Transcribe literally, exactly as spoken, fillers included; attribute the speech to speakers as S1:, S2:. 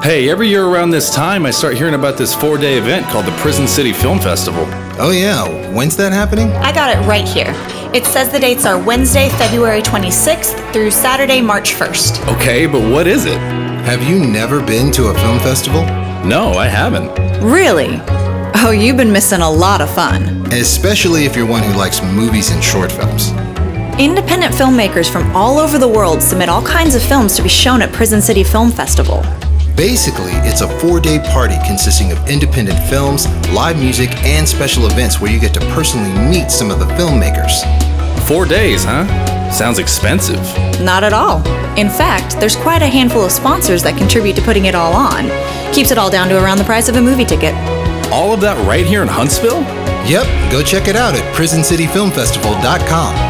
S1: Hey, every year around this time, I start hearing about this four-day event called the Prison City Film Festival.
S2: Oh yeah, when's that happening?
S3: I got it right here. It says the dates are Wednesday, February twenty-sixth through Saturday, March first.
S1: Okay, but what is it?
S2: Have you never been to a film festival?
S1: No, I haven't.
S4: Really? Oh, you've been missing a lot of fun.
S2: Especially if you're one who likes movies and short films.
S4: Independent filmmakers from all over the world submit all kinds of films to be shown at Prison City Film Festival.
S2: Basically, it's a four-day party consisting of independent films, live music, and special events where you get to personally meet some of the filmmakers.
S1: Four days, huh? Sounds expensive.
S4: Not at all. In fact, there's quite a handful of sponsors that contribute to putting it all on. Keeps it all down to around the price of a movie ticket.
S1: All of that right here in Huntsville?
S2: Yep, go check it out at prison city film festival dot com.